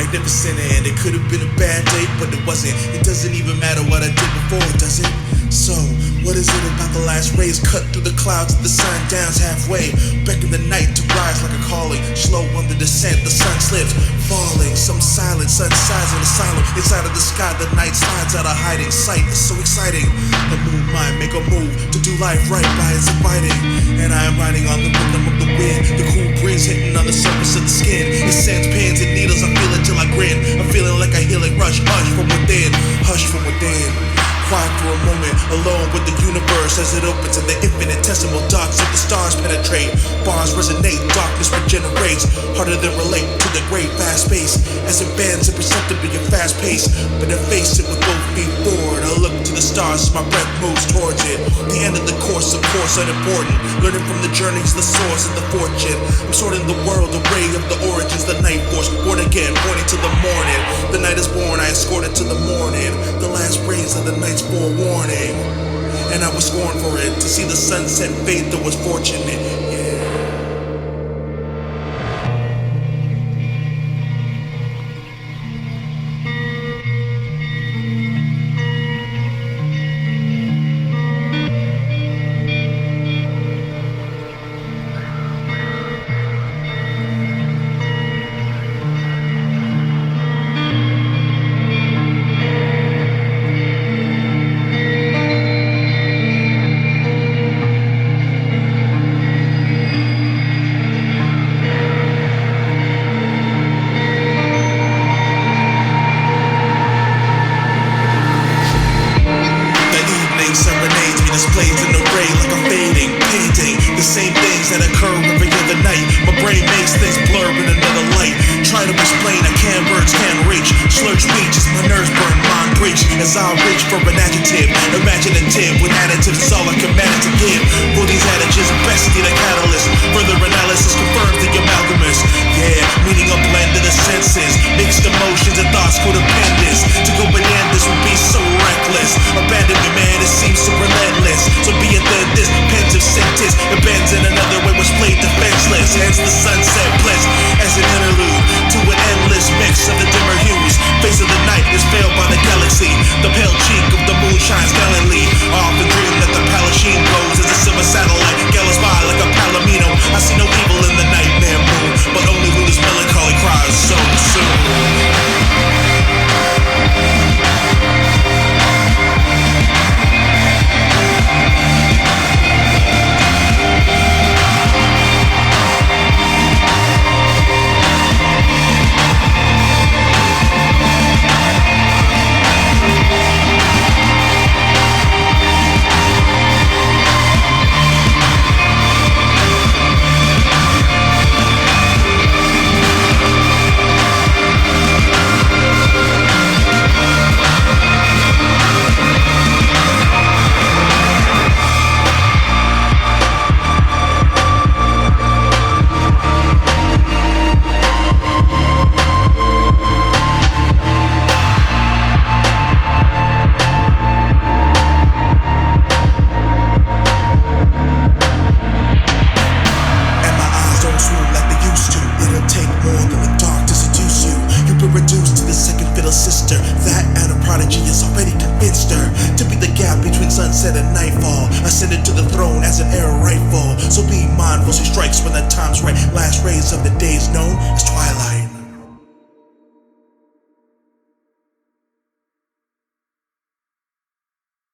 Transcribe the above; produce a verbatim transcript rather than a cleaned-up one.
magnificent, and it could have been a bad day, but it wasn't. It doesn't even matter what I did before, does it? So, what is it about the last rays cut through the clouds and the sun downs halfway? Beckon the night to rise like a calling. Slow on the descent, the sun slips, falling. Some silent, sun sighs in the silent. Inside of the sky, the night slides out of hiding sight. It's so exciting. The moon might make a move to do life right by its inviting. And I am riding on the rhythm of the wind. The cool breeze hitting on the surface of the skin. It sends pins and needles, I feel it till I grin. I'm feeling like a healing rush, hush from within. Hush from within. Quiet for a moment, alone with the universe as it opens in the infinitesimal darks of the stars penetrate. Bars resonate, darkness regenerates, harder than relate to the great vast space as it bends imperceptibly at fast pace. But I face it with both feet forward. I look to the stars as my breath moves towards it. The end of the course, of course, unimportant. Learning from the journeys, the source, and the fortune. I'm sorting the world, the ray of the origins, the night force, born again, pointing to the morning. The night is born, I escort it to the morning. The last rays of the night's forewarning, and I was scorned for it. To see the sunset fade though was fortunate. Yeah. Serenades me displays in the ray like a fading painting. The same things that occur every other night. My brain makes things blur in another light. Try to explain, I can't, words can't reach. Slurred speech as my nerves burn, mind breach. As I reach for an adjective, imaginative with additives is all I can manage to give. For these adages, best need a catalyst. Further analysis confirms the amalgamous. Yeah, meaning a blend of the senses. Mixed emotions and thoughts codependence. To go bananas would be so reckless. Abandonment, man, it seems so relentless. So be it then this pensive sentence. It bends in another way was played defenseless. Hence the sunset bliss as an interlude to an endless mix of the dimmer hues. Face of the night is veiled by the galaxy. The pale cheek of the moon shines gallantly. I often dream that the Palestine glows as a silver satellite gallows by like a palomino. I see no evil in the nightmare moon, but only Luna's melancholy cries so soon. Sister, that and a prodigy has already convinced her to be the gap between sunset and nightfall, ascended to the throne as an arrow rifle. So be mindful, she strikes when the time's right. Last rays of the